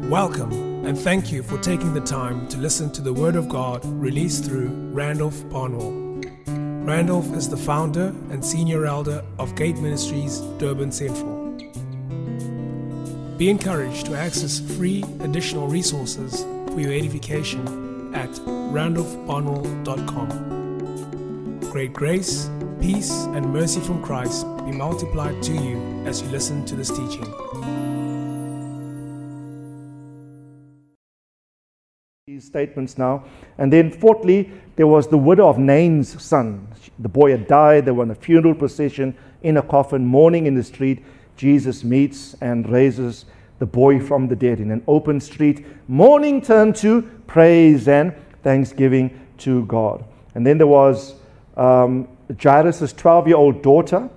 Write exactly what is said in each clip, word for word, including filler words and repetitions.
Welcome, and thank you for taking the time to listen to the Word of God released through Randolph Barnwell. Randolph is the founder and senior elder of Gate Ministries, Durban Central. Be encouraged to access free additional resources for your edification at randolph barnwell dot com. Great grace, peace, and mercy from Christ be multiplied to you as you listen to this teaching. These statements now. And then fourthly, there was the widow of Nain's son. The boy had died. They were in a funeral procession in a coffin, mourning in the street. Jesus meets and raises the boy from the dead in an open street. Mourning turned to praise and thanksgiving to God. And then there was um, Jairus' twelve-year-old daughter.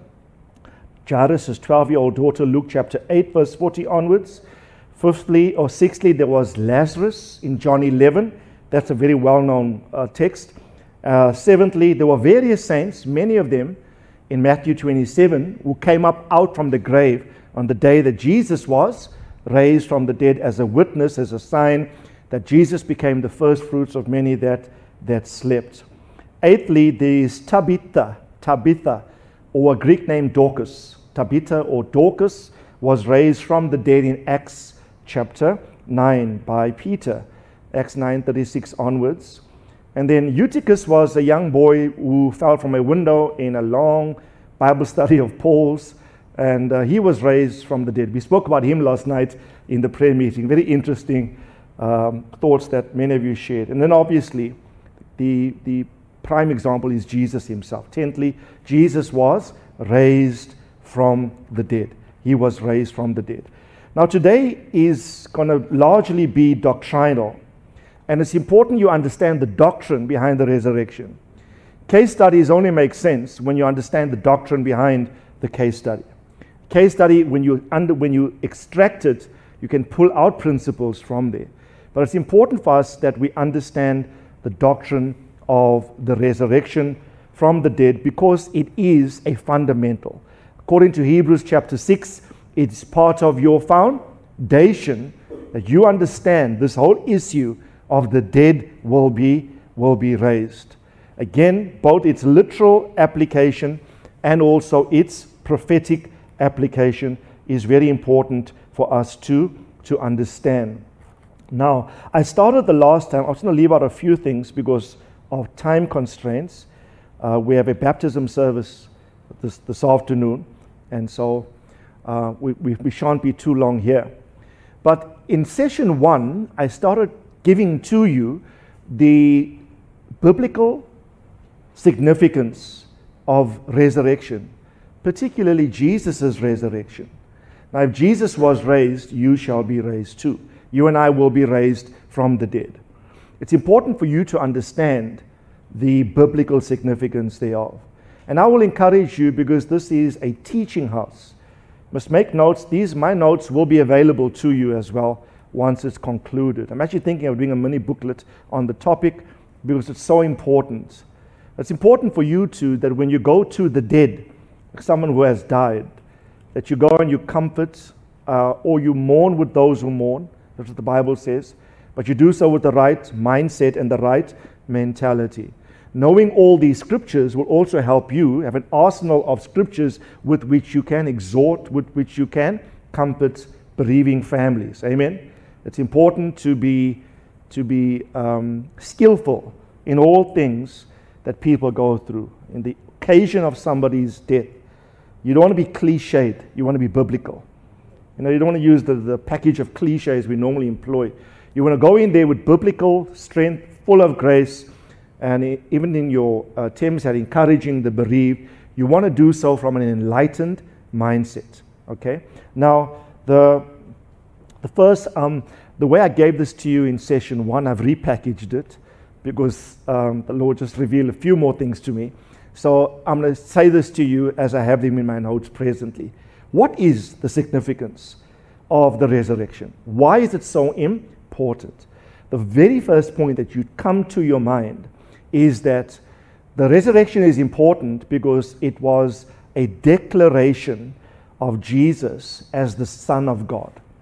Jairus' twelve-year-old daughter, Luke chapter eight, verse forty onwards. Fifthly or sixthly, there was Lazarus in John eleven. That's a very well-known uh, text. Uh, seventhly, there were various saints, many of them in Matthew twenty-seven, who came up out from the grave on the day that Jesus was raised from the dead as a witness, as a sign that Jesus became the first fruits of many that, that slept. Eighthly, there is Tabitha, Tabitha, or a Greek name Dorcas. Tabitha or Dorcas was raised from the dead in Acts chapter nine by Peter, Acts nine thirty-six onwards. And then Eutychus was a young boy who fell from a window in a long Bible study of Paul's, and uh, he was raised from the dead. We spoke about him last night in the prayer meeting. Very interesting um, thoughts that many of you shared. And then obviously the, the prime example is Jesus himself. Tenthly, Jesus was raised from the dead. He was raised from the dead. Now today is going to largely be doctrinal, and it's important you understand the doctrine behind the resurrection. Case studies only make sense when you understand the doctrine behind the case study. Case study, when you under, when you extract it, you can pull out principles from there. But it's important for us that we understand the doctrine of the resurrection from the dead, because it is a fundamental. According to Hebrews chapter six, it's part of your foundation that you understand this whole issue of the dead will be, will be raised. Again, both its literal application and also its prophetic application is very important for us to, to understand. Now, I started the last time, I was going to leave out a few things because of time constraints. Uh, we have a baptism service this, this afternoon, and so Uh, we, we, we shan't be too long here. But in session one, I started giving to you the biblical significance of resurrection, particularly Jesus' resurrection. Now, if Jesus was raised, you shall be raised too. You and I will be raised from the dead. It's important for you to understand the biblical significance thereof. And I will encourage you, because this is a teaching house. Must make notes. These, my notes, will be available to you as well once it's concluded. I'm actually thinking of doing a mini booklet on the topic because it's so important. It's important for you to, that when you go to the dead, like someone who has died, that you go and you comfort uh, or you mourn with those who mourn. That's what the Bible says. But you do so with the right mindset and the right mentality. Knowing all these scriptures will also help you have an arsenal of scriptures with which you can exhort, with which you can comfort bereaving families. Amen. It's important to be to be um, skillful in all things that people go through. In the occasion of somebody's death, you don't want to be cliched. You want to be biblical. You know, you don't want to use the, the package of cliches we normally employ. You want to go in there with biblical strength, full of grace. And even in your uh, attempts at encouraging the bereaved, you want to do so from an enlightened mindset. Okay. Now, the the first, um, the way I gave this to you in session one, I've repackaged it because um, the Lord just revealed a few more things to me. So I'm going to say this to you as I have them in my notes presently. What is the significance of the resurrection? Why is it so important? The very first point that you come to your mind is that the resurrection is important because it was a declaration of Jesus as the Son of God.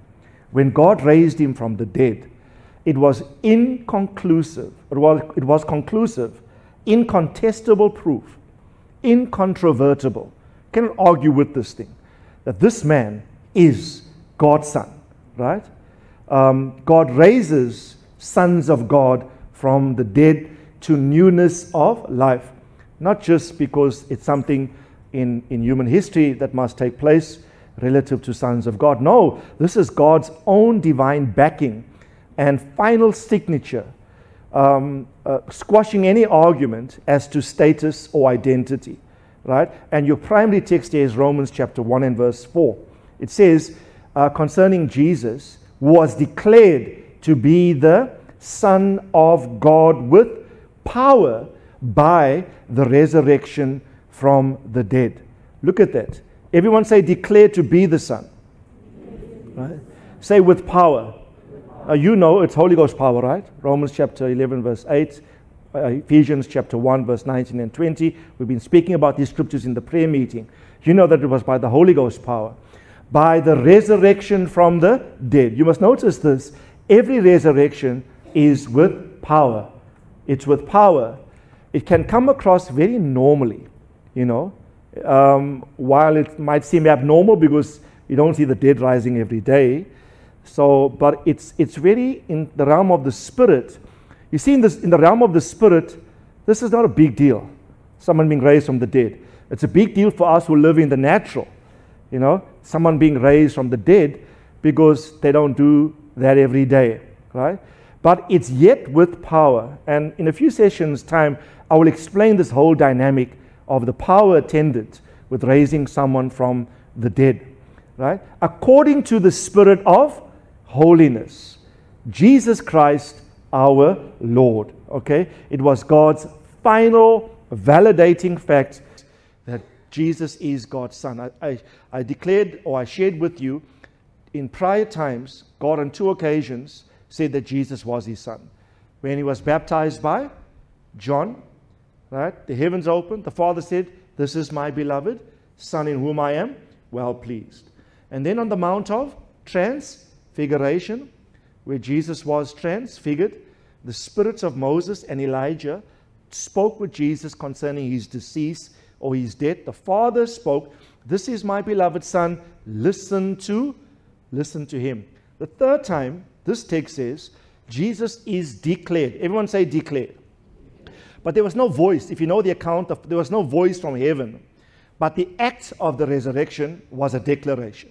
when God raised him from the dead, it was inconclusive. It was, it was conclusive, incontestable proof, incontrovertible. Cannot argue with this thing, that this man is God's son, right? Um, God raises sons of God from the dead to newness of life, not just because it's something in, in human history that must take place relative to sons of God. No, this is God's own divine backing and final signature, um, uh, squashing any argument as to status or identity, right? And your primary text here is Romans chapter one and verse four. It says, uh, concerning Jesus, was declared to be the Son of God with power by the resurrection from the dead. Look at that. Everyone say, declared to be the Son. Right? Say, with power. Uh, you know it's Holy Ghost power, right? Romans chapter eleven, verse eight. Uh, Ephesians chapter one, verse nineteen and twenty. We've been speaking about these scriptures in the prayer meeting. You know that it was by the Holy Ghost power. By the resurrection from the dead. You must notice this. Every resurrection is with power. It's with power. It can come across very normally, you know, um, while it might seem abnormal because you don't see the dead rising every day. So, but it's it's very in the realm of the spirit. You see, in this in the realm of the spirit, this is not a big deal. Someone being raised from the dead. It's a big deal for us who live in the natural. You know, someone being raised from the dead, because they don't do that every day, right? But it's yet with power. And in a few sessions' time, I will explain this whole dynamic of the power attendant with raising someone from the dead, right? According to the Spirit of holiness, Jesus Christ our Lord, okay? It was God's final validating fact that Jesus is God's Son. I, I, I declared, or I shared with you, in prior times, God on two occasions said that Jesus was his Son. When he was baptized by John, right? The heavens opened. The Father said, this is my beloved Son in whom I am well pleased. And then on the Mount of Transfiguration, where Jesus was transfigured, the spirits of Moses and Elijah spoke with Jesus concerning his decease or his death. The Father spoke, this is my beloved Son, listen to, listen to him. The third time, this text says, Jesus is declared. Everyone say declared. But there was no voice. If you know the account, of, there was no voice from heaven. But the act of the resurrection was a declaration.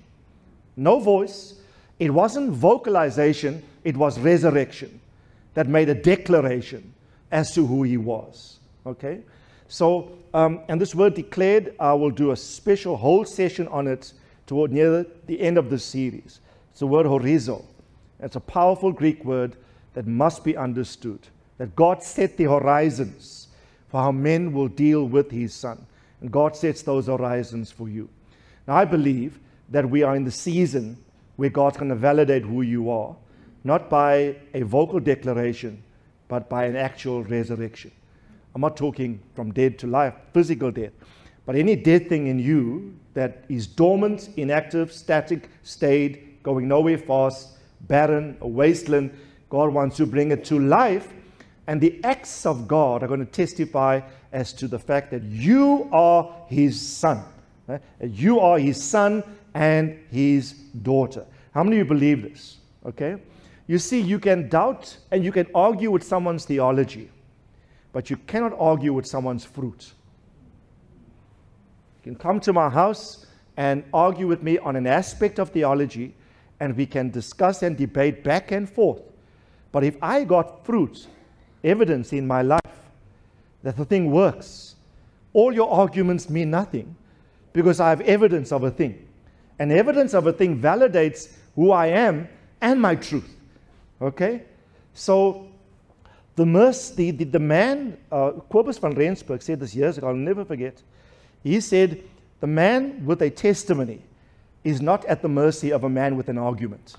No voice. It wasn't vocalization. It was resurrection that made a declaration as to who he was. Okay? So, um, and this word declared, I will do a special whole session on it toward near the end of this series. It's the word horizo. It's a powerful Greek word that must be understood. That God set the horizons for how men will deal with his Son. And God sets those horizons for you. Now, I believe that we are in the season where God's going to validate who you are, not by a vocal declaration, but by an actual resurrection. I'm not talking from dead to life, physical death, but any dead thing in you that is dormant, inactive, static, stayed, going nowhere fast, barren, a wasteland, God wants to bring it to life. And the acts of God are going to testify as to the fact that you are his son. Right? You are his son and his daughter. How many of you believe this? Okay? You see, you can doubt and you can argue with someone's theology, but you cannot argue with someone's fruit. You can come to my house and argue with me on an aspect of theology, and we can discuss and debate back and forth. But if I got fruit, evidence in my life that the thing works, all your arguments mean nothing, because I have evidence of a thing. And evidence of a thing validates who I am and my truth. Okay? So the mercy, the, the man, uh, Cobus van Rensburg said this years ago, I'll never forget. He said, the man with a testimony is not at the mercy of a man with an argument.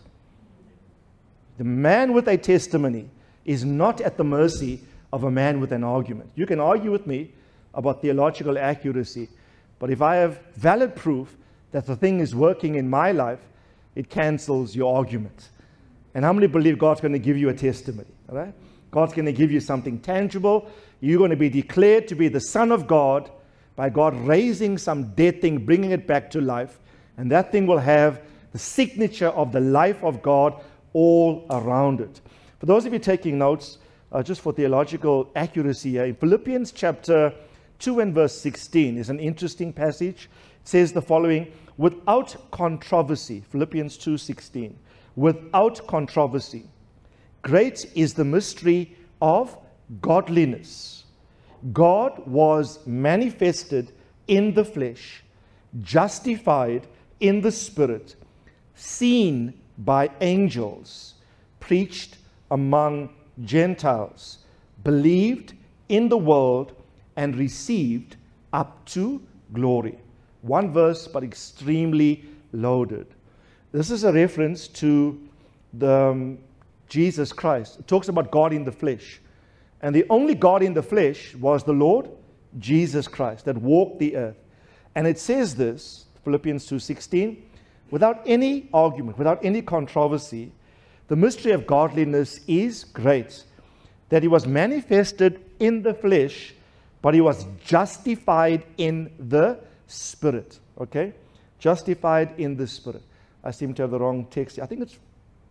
The man with a testimony is not at the mercy of a man with an argument. You can argue with me about theological accuracy, but if I have valid proof that the thing is working in my life, it cancels your argument. And how many believe God's going to give you a testimony? All right? God's going to give you something tangible. You're going to be declared to be the Son of God by God raising some dead thing, bringing it back to life. And that thing will have the signature of the life of God all around it. For those of you taking notes, uh, just for theological accuracy here, in Philippians chapter two and verse sixteen is an interesting passage. It says the following: without controversy, Philippians two sixteen, without controversy, great is the mystery of godliness. God was manifested in the flesh, justified in the spirit, seen by angels, preached among Gentiles, believed in the world, and received up to glory. One verse, but extremely loaded. This is a reference to the um, Jesus Christ. It talks about God in the flesh. And the only God in the flesh was the Lord Jesus Christ that walked the earth. And it says this, Philippians two sixteen, without any argument, without any controversy, the mystery of godliness is great, that he was manifested in the flesh, but he was justified in the spirit. Okay? Justified in the spirit. I seem to have the wrong text. I think it's...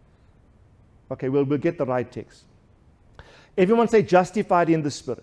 Okay, we'll, we'll get the right text. Everyone say justified in the spirit.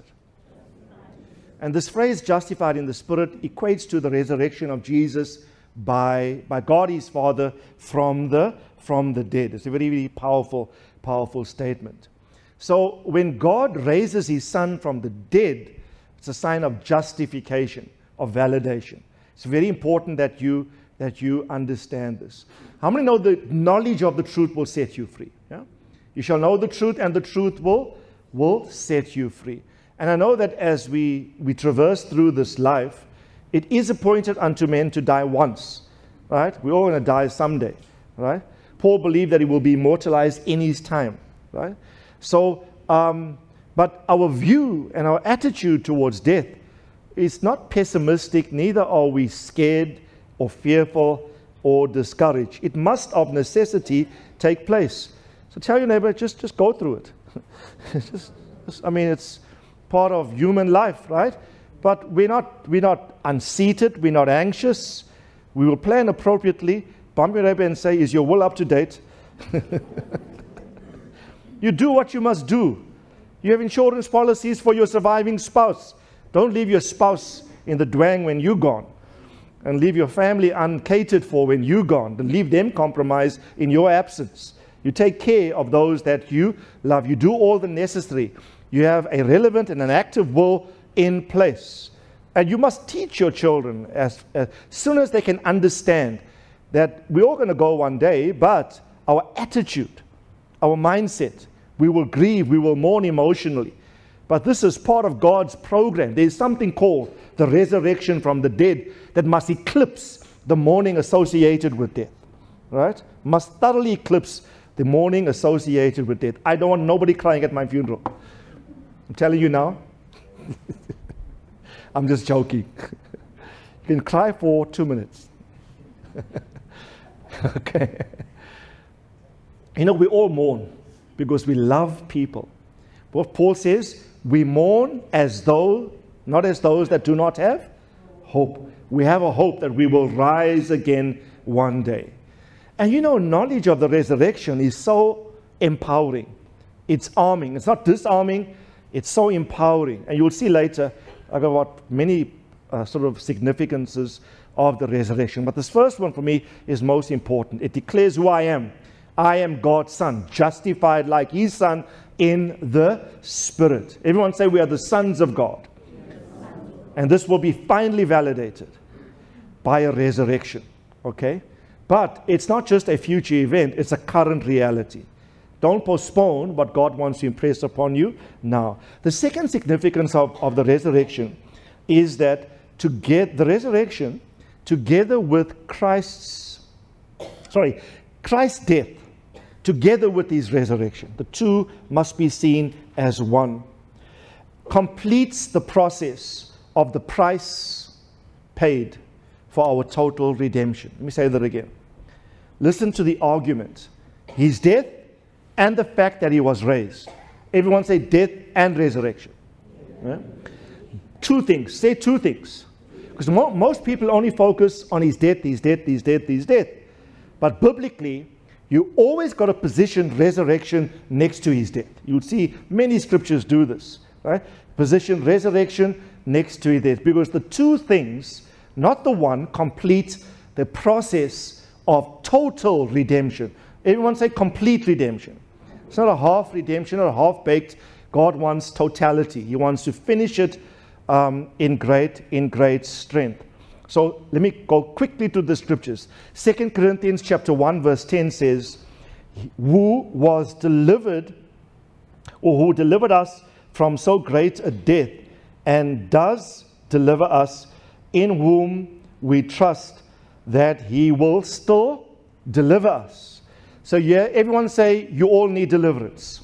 And this phrase justified in the spirit equates to the resurrection of Jesus by, by God his Father from the, from the dead. It's a very, very powerful, powerful statement. So when God raises his Son from the dead, it's a sign of justification, of validation. It's very important that you, that you understand this. How many know the knowledge of the truth will set you free? Yeah? You shall know the truth, and the truth will, will set you free. And I know that as we, we traverse through this life, it is appointed unto men to die once, right? We're all going to die someday, right? Paul believed that he will be immortalized in his time, right? So, um, but our view and our attitude towards death is not pessimistic, neither are we scared or fearful or discouraged. It must of necessity take place. So tell your neighbor, just, just go through it. just, just, I mean, it's part of human life, right? But we're not, we're not unseated, we're not anxious. We will plan appropriately. Bump your neighbor and say, is your will up to date? You do what you must do. You have insurance policies for your surviving spouse. Don't leave your spouse in the dwang when you're gone. And leave your family uncatered for when you're gone. Then leave them compromised in your absence. You take care of those that you love. You do all the necessary. You have a relevant and an active will in place. And you must teach your children as, as soon as they can understand that we're all going to go one day, but our attitude, our mindset, we will grieve, we will mourn emotionally. But this is part of God's program. There's something called the resurrection from the dead that must eclipse the mourning associated with death. Right? Must thoroughly eclipse the mourning associated with death. I don't want nobody crying at my funeral. I'm telling you now. I'm just joking. You can cry for two minutes. Okay. You know, we all mourn because we love people. What Paul says, we mourn as though, not as those that do not have hope. We have a hope that we will rise again one day. And you know, knowledge of the resurrection is so empowering. It's arming. It's not disarming. It's so empowering. And you'll see later about many uh, sort of significances of the resurrection. But this first one for me is most important. It declares who I am. I am God's son, justified like his son in the Spirit. Everyone say we are the sons of God. And this will be finally validated by a resurrection. Okay? But it's not just a future event, it's a current reality. Don't postpone what God wants to impress upon you now. The second significance of, of the resurrection is that to get the resurrection together with Christ's, sorry, Christ's death, together with his resurrection, the two must be seen as one, completes the process of the price paid for our total redemption. Let me say that again. listen to the argument. His death and the fact that he was raised. Everyone say death and resurrection. Yeah? Two things. Say two things. Because mo most people only focus on his death, his death, his death, his death. But biblically, you always got to position resurrection next to his death. You would see many scriptures do this. Right? Position resurrection next to his death. Because the two things, not the one, complete the process of total redemption. Everyone say complete redemption. It's not a half redemption or a half-baked. God wants totality. He wants to finish it um, in great, in great strength. So let me go quickly to the scriptures. Second Corinthians chapter one verse ten says, who was delivered, or who delivered us from so great a death, and does deliver us, in whom we trust that he will still deliver us. So yeah, everyone say, you all need deliverance.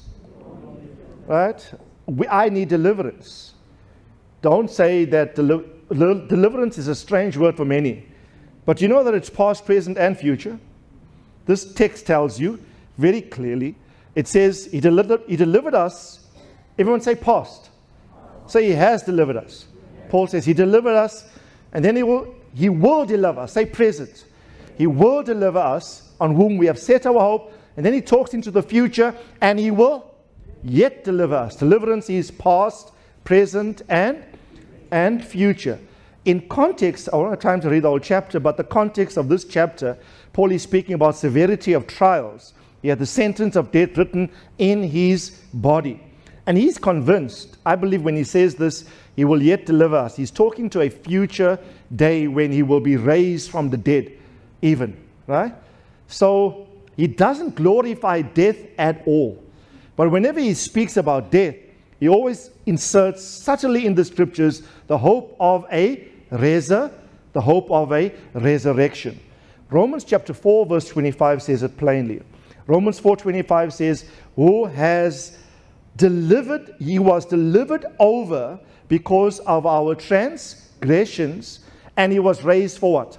Right? We, I need deliverance. Don't say that deli deliverance is a strange word for many. But you know that it's past, present, and future. This text tells you very clearly. It says he delivered, he delivered us. Everyone say past. Say he has delivered us. Paul says he delivered us, and then he will, he will deliver us. Say present. He will deliver us, on whom we have set our hope. And then he talks into the future, and he will yet deliver us. Deliverance is past, present, and, and future. In context, I don't have time to read the whole chapter, but the context of this chapter, Paul is speaking about severity of trials. He had the sentence of death written in his body. And he's convinced, I believe when he says this, he will yet deliver us. He's talking to a future day when he will be raised from the dead, even, right? So he doesn't glorify death at all. But whenever he speaks about death, he always inserts subtly in the scriptures the hope of a resur, the hope of a resurrection. Romans chapter four verse twenty-five says it plainly. Romans four twenty-five says, who has delivered, he was delivered over because of our transgressions, and he was raised for what?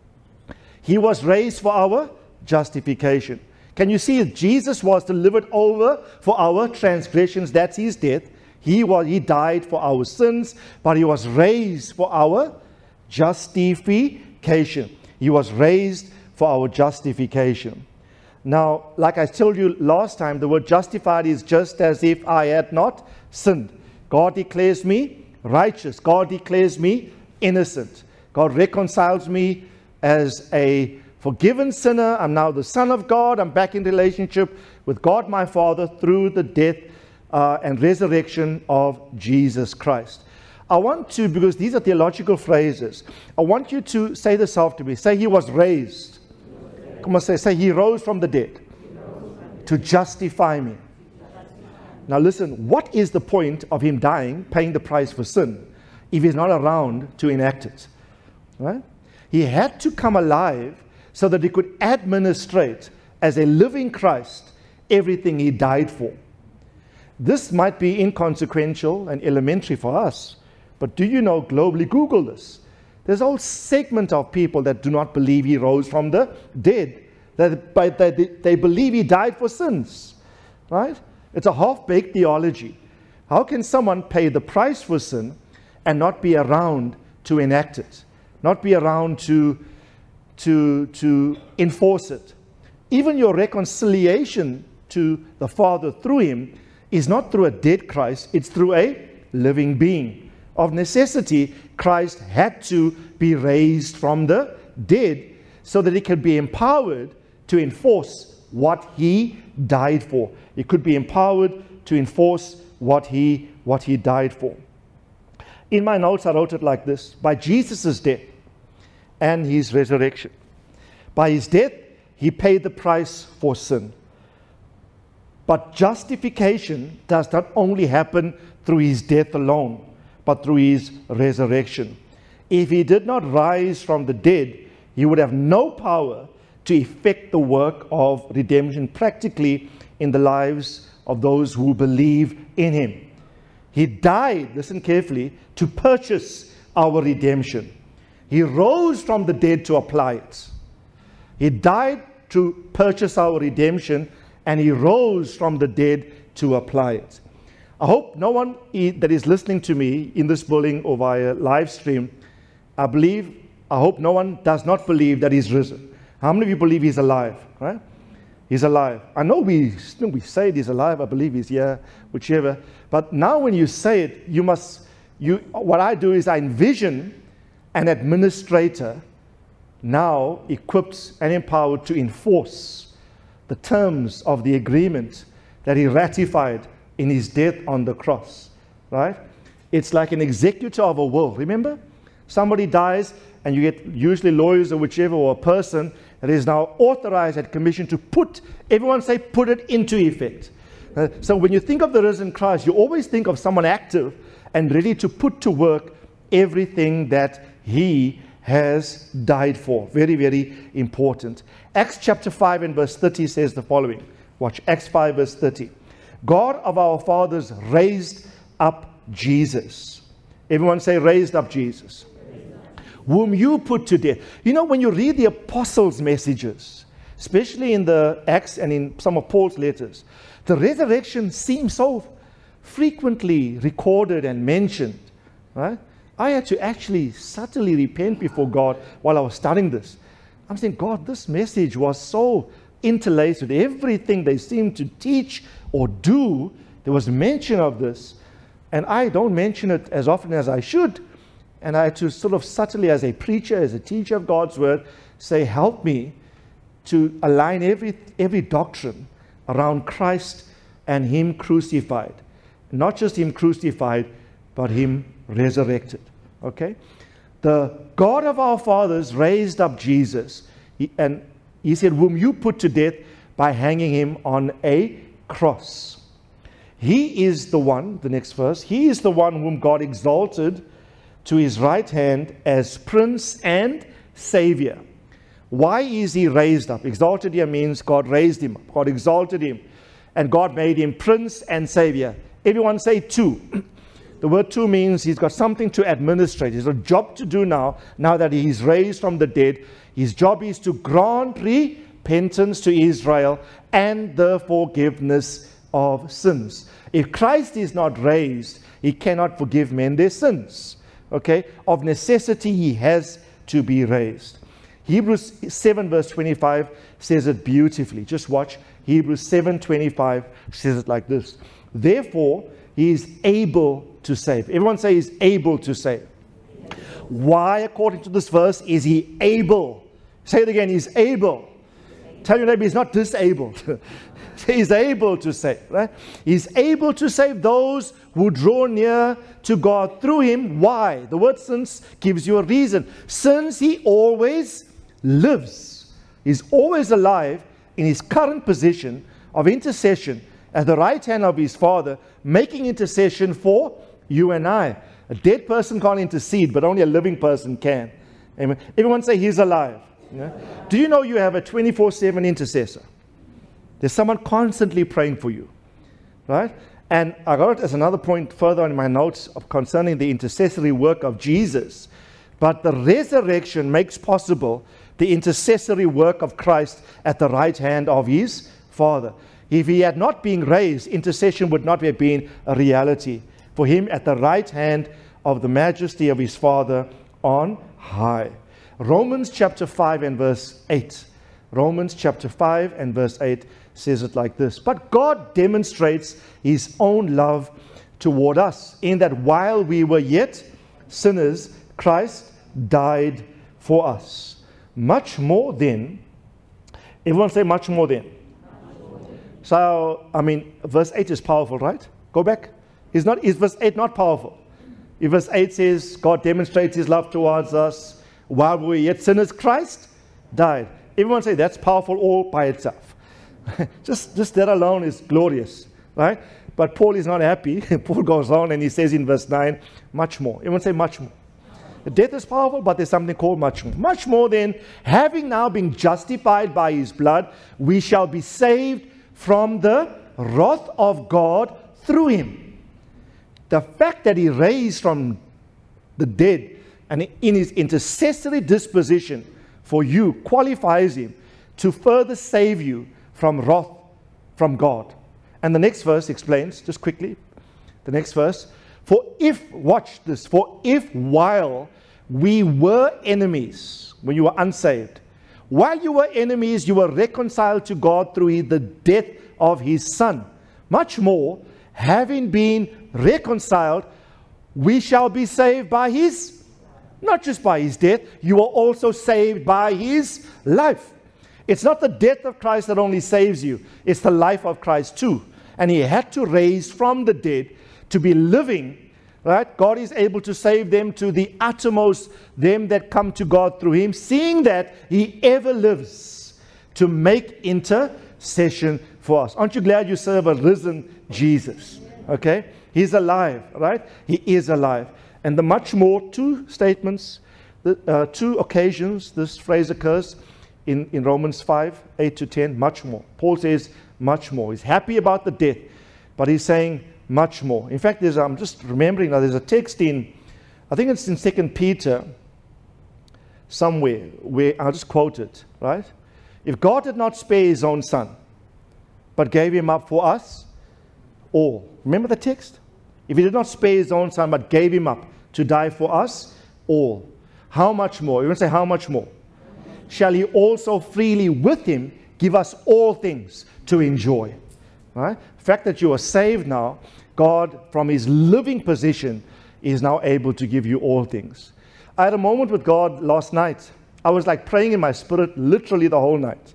He was raised for our justification. Can you see it? Jesus was delivered over for our transgressions. That's his death. He was, he died for our sins, but he was raised for our justification. He was raised for our justification. Now, like I told you last time, the word justified is just as if I had not sinned. God declares me righteous. God declares me innocent. God reconciles me as a forgiven sinner. I'm now the son of God. I'm back in relationship with God my Father through the death uh, and resurrection of Jesus Christ. I want to, because these are theological phrases, I want you to say this after me. Say he was raised. Come on, say, say he rose from the dead to justify me. Now listen, what is the point of him dying, paying the price for sin, if he's not around to enact it? Right? He had to come alive so that he could administrate as a living Christ everything he died for. This might be inconsequential and elementary for us, but do you know, globally, Google this. There's a whole segment of people that do not believe he rose from the dead. That, but they, they believe he died for sins. Right? It's a half-baked theology. How can someone pay the price for sin and not be around to enact it? Not be around to, to, to enforce it? Even your reconciliation to the Father through him is not through a dead Christ, it's through a living being. Of necessity, Christ had to be raised from the dead so that he could be empowered to enforce what he died for. He could be empowered to enforce what he, what he died for. In my notes, I wrote it like this. By Jesus' death and his resurrection. By his death, he paid the price for sin. But justification does not only happen through his death alone, but through his resurrection. If he did not rise from the dead, he would have no power to effect the work of redemption practically in the lives of those who believe in him. He died, listen carefully, to purchase our redemption. He rose from the dead to apply it. He died to purchase our redemption, and he rose from the dead to apply it. I hope no one that is listening to me in this building or via live stream, I believe, I hope no one does not believe that he's risen. How many of you believe he's alive? Right? He's alive. I know we, we say he's alive. I believe he's here, whichever. But now when you say it, you must, you, what I do is I envision an administrator now equipped and empowered to enforce the terms of the agreement that he ratified in his death on the cross, right? It's like an executor of a will. Remember? Somebody dies and you get usually lawyers or whichever, or a person that is now authorized and commissioned to put, everyone say, put it into effect. Uh, so when you think of the risen Christ, you always think of someone active and ready to put to work everything that he has died for. Very, very important. Acts chapter five and verse thirty says the following. Watch, Acts five verse thirty. God of our fathers raised up Jesus. Everyone say, raised up Jesus. Whom you put to death. You know, when you read the apostles' messages, especially in the Acts and in some of Paul's letters, the resurrection seems so frequently recorded and mentioned, right? I had to actually subtly repent before God while I was studying this. I'm saying, God, this message was so interlaced with everything they seemed to teach or do. There was mention of this, and I don't mention it as often as I should. And I had to sort of subtly, as a preacher, as a teacher of God's word, say, help me to align every, every doctrine around Christ and him crucified. Not just him crucified, but him resurrected. Okay? The God of our fathers raised up Jesus. He, and he said, whom you put to death by hanging him on a cross. He is the one, the next verse, he is the one whom God exalted to his right hand as Prince and Savior. Why is he raised up? Exalted here means God raised him up. God exalted him. And God made him Prince and Savior. Everyone say two. The word two means he's got something to administrate. He's got a job to do now, now that he's raised from the dead. His job is to grant repentance to Israel and the forgiveness of sins. If Christ is not raised, he cannot forgive men their sins. Okay? Of necessity, he has to be raised. Hebrews seven verse twenty-five says it beautifully. Just watch. Hebrews seven twenty-five says it like this. Therefore, he is able to save. Everyone say he's able to save. Why, according to this verse, is he able? Say it again. He's able. Tell your neighbor he's not disabled. He's able to save, right? He's able to save those who draw near to God through him. Why? The word since gives you a reason. Since he always lives. He's always alive in his current position of intercession at the right hand of his Father, making intercession for you and I. A dead person can't intercede, but only a living person can. Amen. Everyone say he's alive. Yeah? Do you know you have a twenty-four seven intercessor? There's someone constantly praying for you, right? And I got it as another point further in my notes of concerning the intercessory work of Jesus. But the resurrection makes possible the intercessory work of Christ at the right hand of his Father. If he had not been raised, intercession would not have been a reality for him at the right hand of the majesty of his Father on high. Romans chapter five and verse eight. Romans chapter five and verse eight says it like this. But God demonstrates his own love toward us in that while we were yet sinners, Christ died for us. Much more then, everyone say much more then. So, I mean, verse eight is powerful, right? Go back. Is not is verse eight not powerful? If verse eight says God demonstrates his love towards us while we were yet sinners, Christ died. Everyone say that's powerful all by itself. just, just that alone is glorious, right? But Paul is not happy. Paul goes on and he says in verse nine, much more. Everyone say much more. The death is powerful, but there's something called much more. Much more than having now been justified by his blood, we shall be saved from the wrath of God through him. The fact that he raised from the dead and in his intercessory disposition for you qualifies him to further save you from wrath from God. And the next verse explains, just quickly, the next verse, for if, watch this, for if while we were enemies, when you were unsaved, while you were enemies, you were reconciled to God through the death of his Son. Much more, having been reconciled, we shall be saved by his, not just by his death, you are also saved by his life. It's not the death of Christ that only saves you, it's the life of Christ too. And he had to raise from the dead to be living, right? God is able to save them to the uttermost, them that come to God through him, seeing that he ever lives to make intercession for us. Aren't you glad you serve a risen Jesus? Okay? He's alive, right? He is alive. And the much more, two statements, the, uh, two occasions this phrase occurs in, in Romans five, eight to ten, much more. Paul says much more. He's happy about the death, but he's saying much more. In fact, there's, I'm just remembering now, there's a text in, I think it's in Second Peter, somewhere, where, I'll just quote it, right? If God did not spare his own Son, but gave him up for us all. Remember the text? If he did not spare his own Son, but gave him up to die for us all, how much more? You want to say how much more? Shall he also freely with him give us all things to enjoy? Right? The fact that you are saved now, God, from his living position, is now able to give you all things. I had a moment with God last night. I was like praying in my spirit literally the whole night.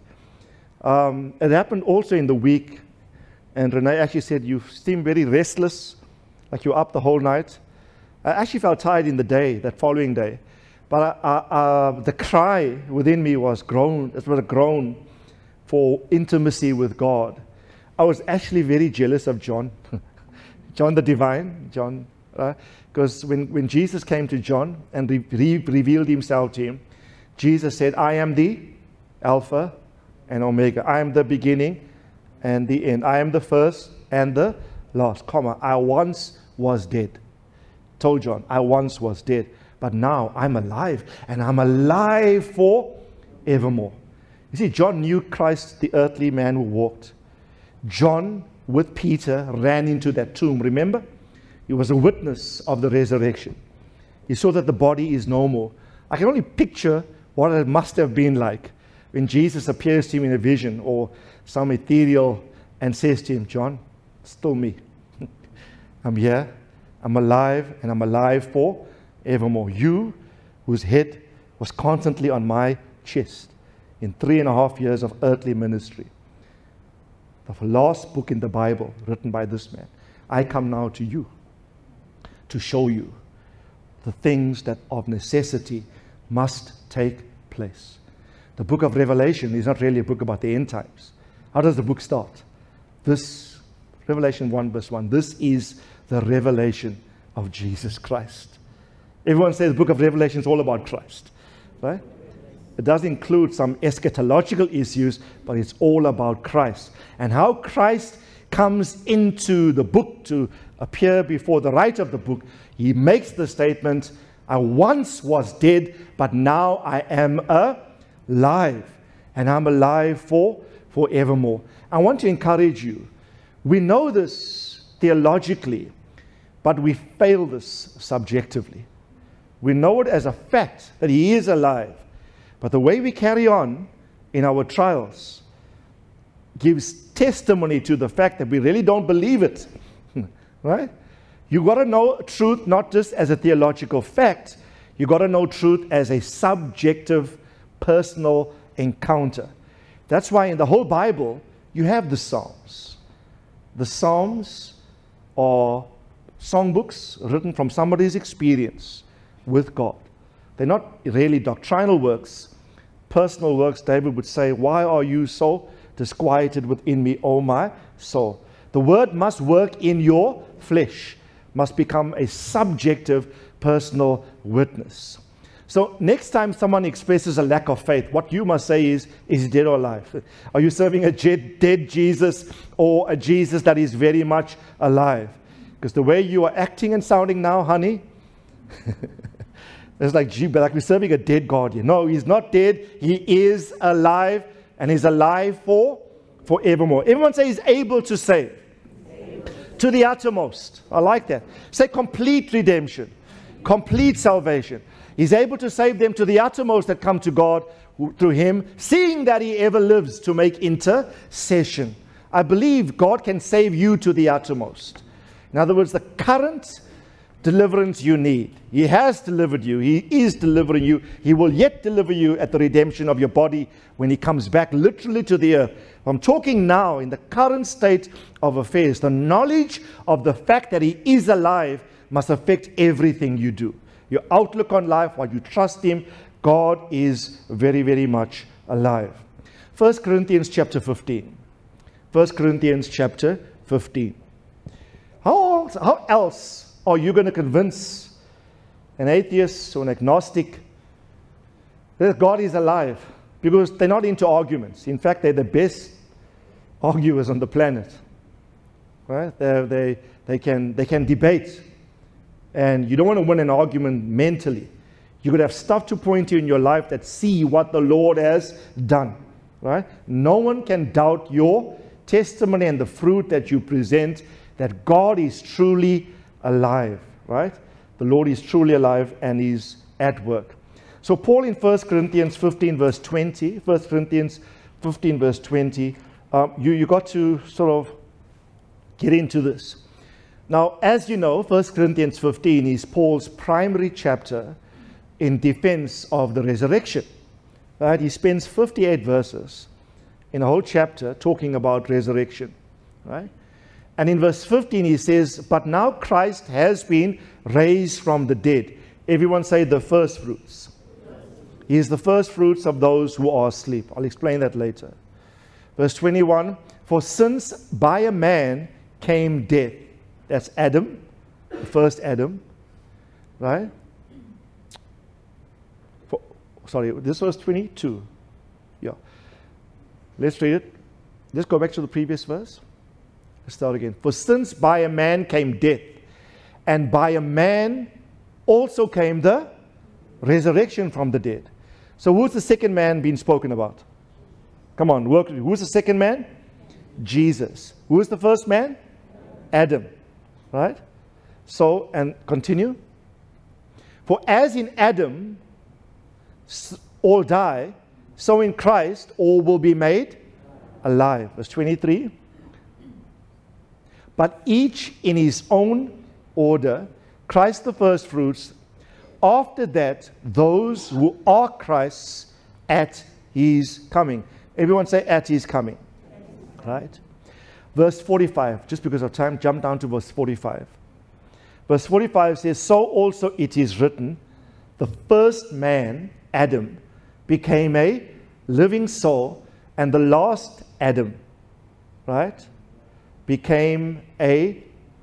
Um, it happened also in the week. And Renee actually said, you seem very restless, like you're up the whole night. I actually felt tired in the day, that following day. But uh, uh, the cry within me was groan. It was a groan for intimacy with God. I was actually very jealous of John. John the Divine, John. Because uh, when, when Jesus came to John and re re revealed himself to him, Jesus said, I am the Alpha and Omega. I am the beginning and the end. I am the first and the last, comma. I once was dead. Told John, I once was dead, but now I'm alive, and I'm alive forevermore. You see, John knew Christ, the earthly man who walked. John, with Peter, ran into that tomb. Remember? He was a witness of the resurrection. He saw that the body is no more. I can only picture what it must have been like when Jesus appears to him in a vision or some ethereal and says to him, John, still me. I'm here, I'm alive, and I'm alive forevermore. You, whose head was constantly on my chest in three and a half years of earthly ministry. The last book in the Bible written by this man. I come now to you to show you the things that of necessity must take place. The book of Revelation is not really a book about the end times. How does the book start? This, Revelation one verse one, this is the revelation of Jesus Christ. Everyone says the book of Revelation is all about Christ, right? It does include some eschatological issues, but it's all about Christ. And how Christ comes into the book to appear before the writer of the book, he makes the statement, I once was dead, but now I am alive. And I'm alive for forevermore. I want to encourage you. We know this theologically, but we fail this subjectively. We know it as a fact that he is alive. But the way we carry on in our trials gives testimony to the fact that we really don't believe it. Right? You got to know truth not just as a theological fact. You got to know truth as a subjective, personal encounter. That's why in the whole Bible, you have the Psalms. The Psalms are songbooks written from somebody's experience with God. They're not really doctrinal works, personal works. David would say, why are you so disquieted within me, O my soul? The word must work in your flesh, must become a subjective, personal witness. So next time someone expresses a lack of faith, what you must say is, is he dead or alive? Are you serving a dead Jesus or a Jesus that is very much alive? Because the way you are acting and sounding now, honey, it's like, gee, but like we're serving a dead God here. No, he's not dead. He is alive and is alive for forevermore. Everyone say he's able to save. Able. To the uttermost. I like that. Say complete redemption. Complete salvation. He's able to save them to the uttermost that come to God through him, seeing that he ever lives to make intercession. I believe God can save you to the uttermost. In other words, the current deliverance you need. He has delivered you. He is delivering you. He will yet deliver you at the redemption of your body when he comes back literally to the earth. I'm talking now in the current state of affairs. The knowledge of the fact that he is alive must affect everything you do. Your outlook on life, while you trust him, God is very, very much alive. First Corinthians chapter fifteen. First Corinthians chapter fifteen. How else, how else are you going to convince an atheist or an agnostic that God is alive? Because they're not into arguments. In fact, they're the best arguers on the planet. Right? They, they, they, can, they can debate. And you don't want to win an argument mentally. You could have stuff to point to in your life that see what the Lord has done. Right? No one can doubt your testimony and the fruit that you present, that God is truly alive. Right? The Lord is truly alive and is at work. So Paul in First Corinthians fifteen verse twenty, First Corinthians fifteen verse twenty, um, you, you got to sort of get into this. Now, as you know, First Corinthians fifteen is Paul's primary chapter in defense of the resurrection. Right? He spends fifty-eight verses in a whole chapter talking about resurrection. Right? And in verse fifteen he says, but now Christ has been raised from the dead. Everyone say the first fruits. He is the first fruits of those who are asleep. I'll explain that later. Verse twenty-one, for since by a man came death. That's Adam, the first Adam, right? For, sorry, this was twenty-two. Yeah. Let's read it. Let's go back to the previous verse. Let's start again. For since by a man came death, and by a man also came the resurrection from the dead. So who's the second man being spoken about? Come on, work. Who's the second man? Jesus. Who's the first man? Adam. Right? So, and continue. For as in Adam all die, so in Christ all will be made alive. Verse twenty-three. But each in his own order, Christ the first fruits, after that those who are Christ's at his coming. Everyone say at his coming. Right? Verse forty-five, just because of time, jump down to verse forty-five. Verse forty-five says, so also it is written, the first man, Adam, became a living soul, and the last Adam, right, became a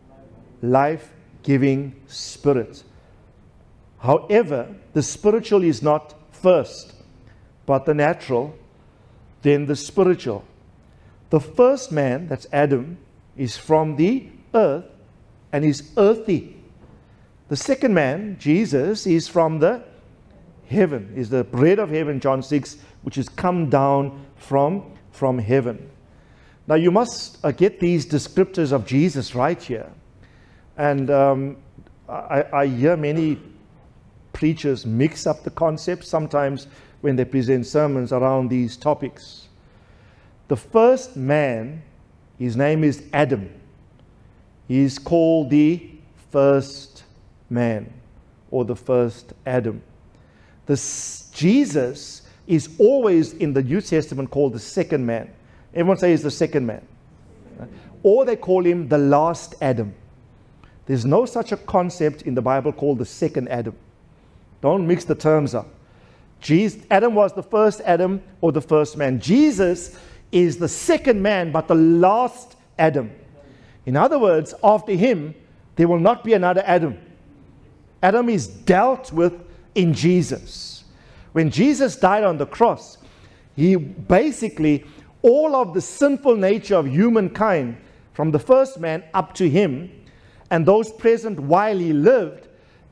life-giving spirit. However, the spiritual is not first, but the natural, then the spiritual. The first man, that's Adam, is from the earth and is earthy. The second man, Jesus, is from the heaven, is the bread of heaven, John six, which has come down from, from heaven. Now you must uh, get these descriptors of Jesus right here. And um, I, I hear many preachers mix up the concepts sometimes when they present sermons around these topics. The first man, his name is Adam. He is called the first man, or the first Adam. This Jesus is always in the New Testament called the second man. Everyone say he's the second man. Or they call him the last Adam. There's no such a concept in the Bible called the second Adam. Don't mix the terms up. Jesus, Adam was the first Adam or the first man. Jesus is the second man, but the last Adam. In other words, after him, there will not be another Adam. Adam is dealt with in Jesus. When Jesus died on the cross, he basically, all of the sinful nature of humankind, from the first man up to him, and those present while he lived,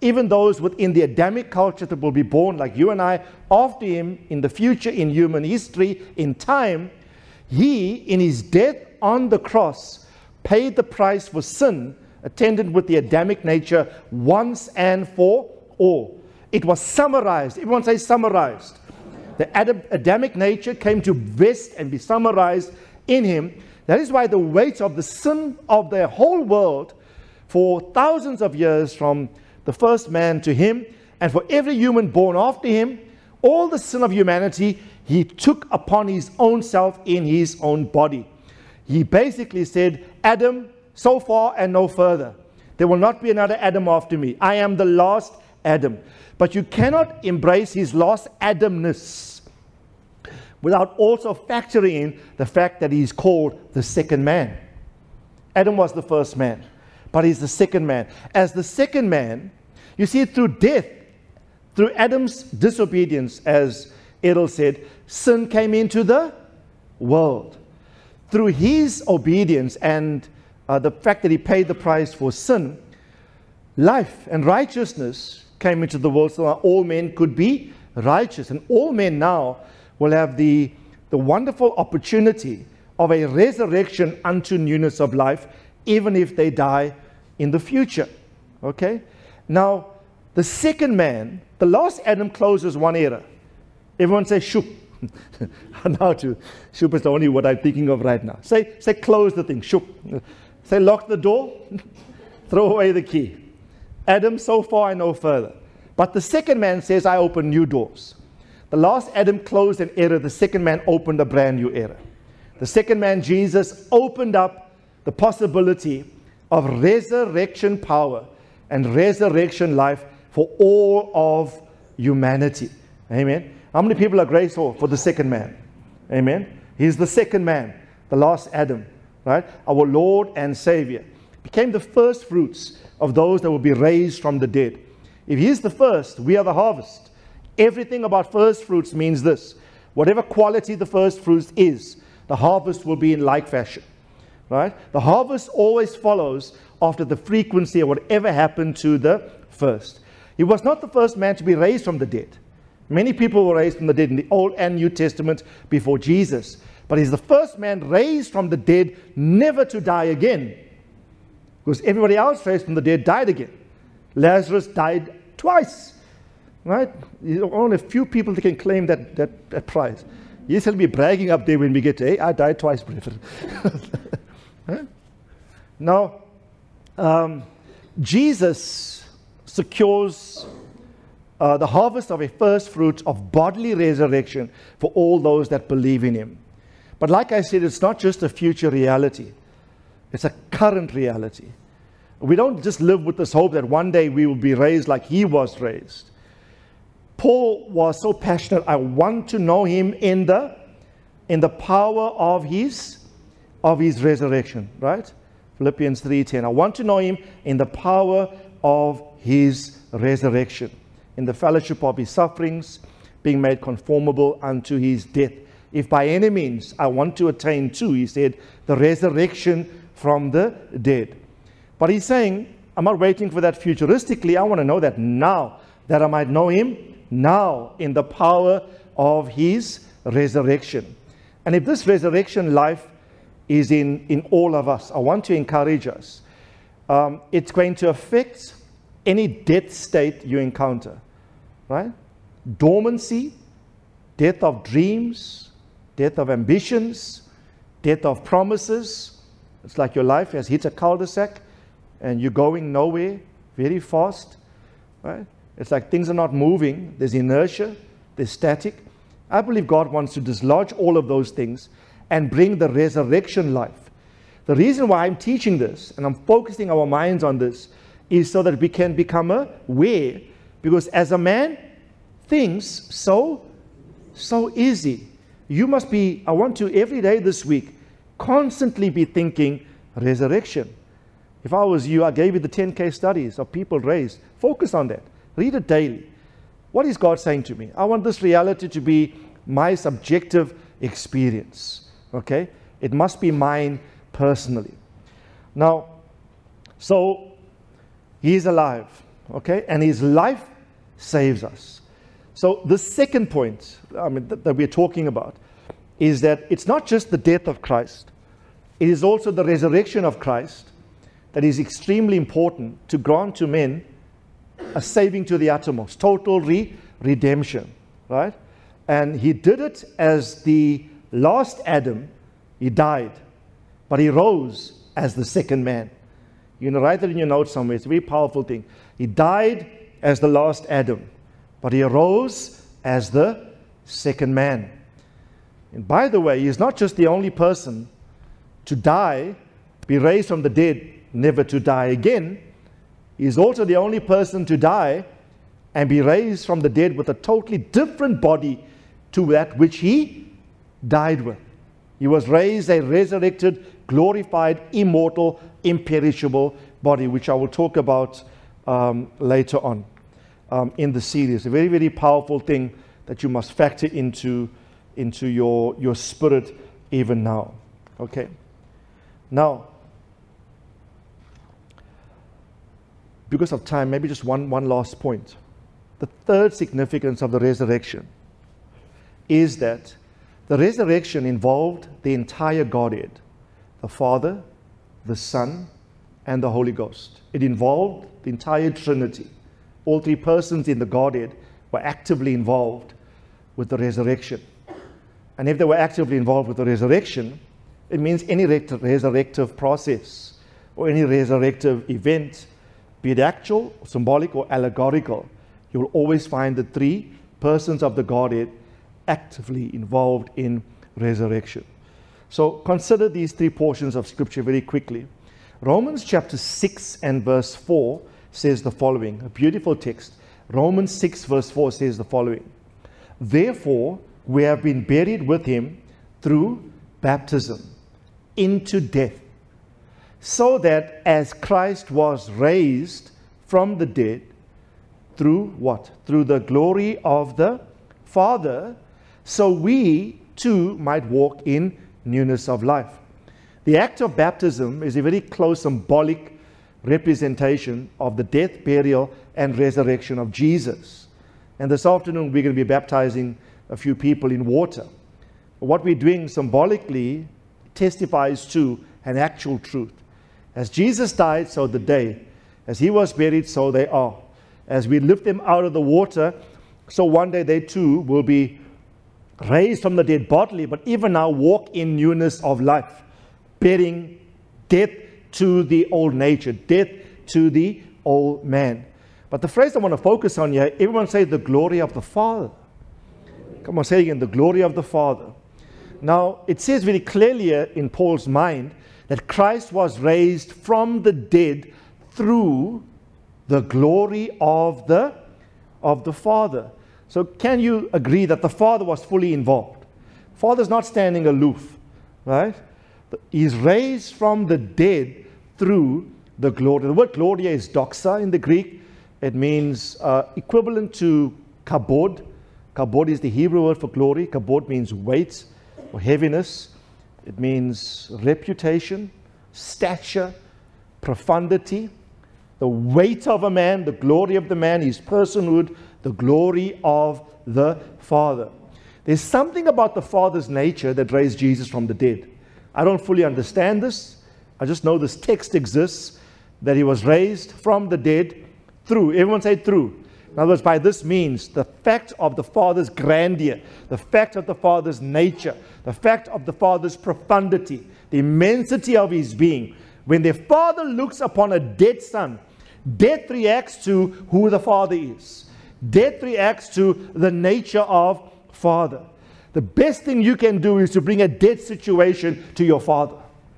even those within the Adamic culture that will be born like you and I after him in the future, in human history, in time, he, in his death on the cross, paid the price for sin attendant with the Adamic nature once and for all. It was summarized. Everyone say summarized. The Adam, Adamic nature came to vest and be summarized in him. That is why the weight of the sin of the whole world for thousands of years from the first man to him, and for every human born after him, all the sin of humanity, he took upon his own self in his own body. He basically said, Adam, so far and no further. There will not be another Adam after me. I am the last Adam. But you cannot embrace his last Adamness without also factoring in the fact that he's called the second man. Adam was the first man, but he's the second man. As the second man, you see, through death, through Adam's disobedience, as Errol said, sin came into the world. Through his obedience and uh, the fact that he paid the price for sin, life and righteousness came into the world so that all men could be righteous. And all men now will have the, the wonderful opportunity of a resurrection unto newness of life, even if they die in the future. Okay? Now, the second man, the last Adam closes one era. Everyone say shuk. Now to shuk is the only word I'm thinking of right now. Say, say close the thing, shuk. Say lock the door, throw away the key. Adam, so far and no further. But the second man says, I open new doors. The last Adam closed an era. The second man opened a brand new era. The second man, Jesus, opened up the possibility of resurrection power and resurrection life for all of humanity. Amen. How many people are grateful for the second man? Amen. He's the second man, the last Adam, right? Our Lord and Savior. Became the first fruits of those that will be raised from the dead. If he is the first, we are the harvest. Everything about first fruits means this. Whatever quality the first fruits is, the harvest will be in like fashion. Right? The harvest always follows after the frequency of whatever happened to the first. He was not the first man to be raised from the dead. Many people were raised from the dead in the Old and New Testament before Jesus. But he's the first man raised from the dead never to die again. Because everybody else raised from the dead died again. Lazarus died twice. Right? Only a few people can claim that, that, that prize. Yes, he'll be bragging up there when we get to, hey, I died twice, brother. Huh? Now, um, Jesus secures uh, the harvest of a first fruit of bodily resurrection for all those that believe in him. But like I said, it's not just a future reality. It's a current reality. We don't just live with this hope that one day we will be raised like he was raised. Paul was so passionate, I want to know him in the, in the power of his, of his resurrection, right? Philippians three ten. I want to know him in the power of his resurrection, in the fellowship of his sufferings, being made conformable unto his death. If by any means I want to attain to, he said, the resurrection from the dead. But he's saying, I'm not waiting for that futuristically. I want to know that now, that I might know him now in the power of his resurrection. And if this resurrection life is in, in all of us, I want to encourage us. Um, it's going to affect any death state you encounter, right? Dormancy, death of dreams, death of ambitions, death of promises. It's like your life has hit a cul-de-sac and you're going nowhere very fast, right? It's like things are not moving. There's inertia, there's static. I believe God wants to dislodge all of those things and bring the resurrection life. The reason why I'm teaching this and I'm focusing our minds on this is so that we can become aware, because as a man, things so, so easy. You must be, I want to every day this week, constantly be thinking resurrection. If I was you, I gave you the ten case studies of people raised. Focus on that. Read it daily. What is God saying to me? I want this reality to be my subjective experience. Okay? It must be mine personally. Now, so he is alive. Okay? And his life saves us. So the second point I mean, th- that we're talking about is that it's not just the death of Christ, it is also the resurrection of Christ that is extremely important to grant to men a saving to the uttermost, total re- redemption, right? And he did it as the last Adam. He died, but he rose as the second man. You know, write it in your notes somewhere. It's a very powerful thing. He died as the last Adam, but he arose as the second man. And by the way, he is not just the only person to die, be raised from the dead, never to die again. He is also the only person to die and be raised from the dead with a totally different body to that which he died with. He was raised a resurrected, glorified, immortal, imperishable body, which I will talk about um, later on um, in the series. A very, very powerful thing that you must factor into, into your, your spirit even now. Okay. Now, because of time, maybe just one, one last point. The third significance of the resurrection is that the resurrection involved the entire Godhead, the Father, the Son, and the Holy Ghost. It involved the entire Trinity. All three persons in the Godhead were actively involved with the resurrection. And if they were actively involved with the resurrection, it means any resurrective process or any resurrective event, be it actual, symbolic, or allegorical, you will always find the three persons of the Godhead actively involved in resurrection. So consider these three portions of Scripture very quickly. Romans chapter six and verse four says the following, a beautiful text. Romans six verse four says the following: Therefore we have been buried with him through baptism into death, so that as Christ was raised from the dead through what? Through the glory of the Father, so we too might walk in newness of life. The act of baptism is a very close symbolic representation of the death, burial, and resurrection of Jesus. And this afternoon we're going to be baptizing a few people in water. What we're doing symbolically testifies to an actual truth. As Jesus died, so did they. As he was buried, so they are. As we lift them out of the water, so one day they too will be raised from the dead bodily, but even now walk in newness of life, bearing death to the old nature, death to the old man. But the phrase I want to focus on here, everyone say the glory of the Father. Come on, say it again, the glory of the Father. Now, it says very clearly in Paul's mind that Christ was raised from the dead through the glory of the, of the Father. So can you agree that the Father was fully involved? Father's not standing aloof, right? He's raised from the dead through the glory. The word gloria is doxa in the Greek. It means uh, equivalent to kabod. Kabod is the Hebrew word for glory. Kabod means weight or heaviness. It means reputation, stature, profundity, the weight of a man, the glory of the man, his personhood, the glory of the Father. There's something about the Father's nature that raised Jesus from the dead. I don't fully understand this. I just know this text exists, that he was raised from the dead through. Everyone say through. In other words, by this means, the fact of the Father's grandeur, the fact of the Father's nature, the fact of the Father's profundity, the immensity of his being. When the Father looks upon a dead son, death reacts to who the Father is. Death reacts to the nature of Father. The best thing you can do is to bring a dead situation to your Father.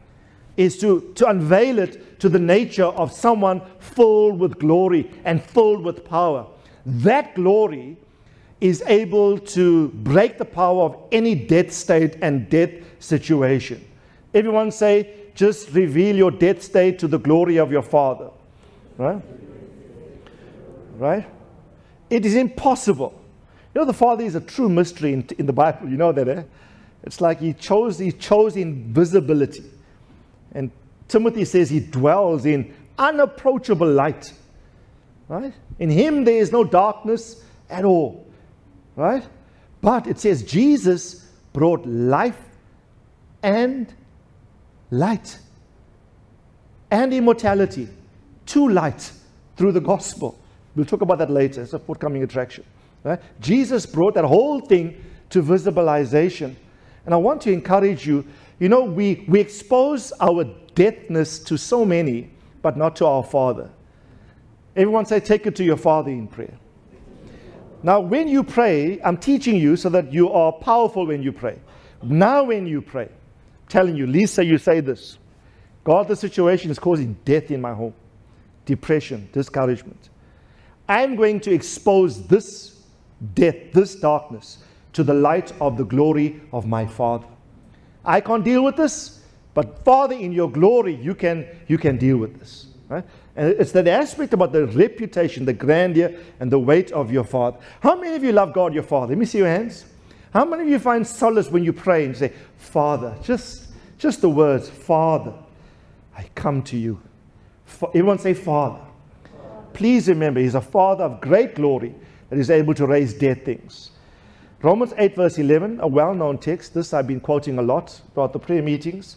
Is to, to unveil it to the nature of someone filled with glory and filled with power. That glory is able to break the power of any death state and death situation. Everyone say, just reveal your death state to the glory of your Father. Right? Right? It is impossible. You know, the Father is a true mystery in, in the Bible. You know that, eh? It's like he chose, he chose invisibility. And Timothy says he dwells in unapproachable light. Right? In him there is no darkness at all. Right? But it says Jesus brought life and light and immortality to light through the gospel. We'll talk about that later. It's a forthcoming attraction. Right? Jesus brought that whole thing to visibilization. And I want to encourage you, you know, we, we expose our deadness to so many, but not to our Father. Everyone say, take it to your Father in prayer. Now, when you pray, I'm teaching you so that you are powerful when you pray. Now when you pray, I'm telling you, Lisa, you say this. God, the situation is causing death in my home. Depression, discouragement. I'm going to expose this death, this darkness, to the light of the glory of my Father. I can't deal with this, but Father, in your glory, you can, you can deal with this. Right? And it's that aspect about the reputation, the grandeur, and the weight of your Father. How many of you love God, your Father? Let me see your hands. How many of you find solace when you pray and say, Father? Just, just the words, Father, I come to you. Everyone say, Father. Please remember, He's a Father of great glory that is able to raise dead things. Romans eight verse eleven, a well-known text. This I've been quoting a lot throughout the prayer meetings.